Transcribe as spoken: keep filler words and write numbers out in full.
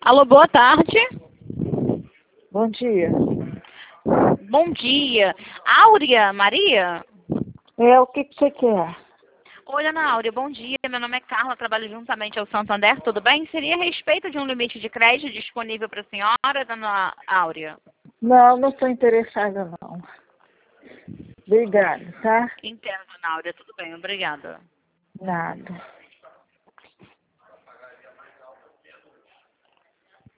Alô, boa tarde. Bom dia. Bom dia. Áurea Maria? É, o que, que você quer? Oi, Ana Áurea, bom dia. Meu nome é Carla, trabalho juntamente ao Santander, tudo bem? Seria a respeito de um limite de crédito disponível para a senhora, Dona Áurea? Não, não estou interessada, não. Obrigada, tá? Entendo, Dona Áurea, tudo bem, obrigada. Nada.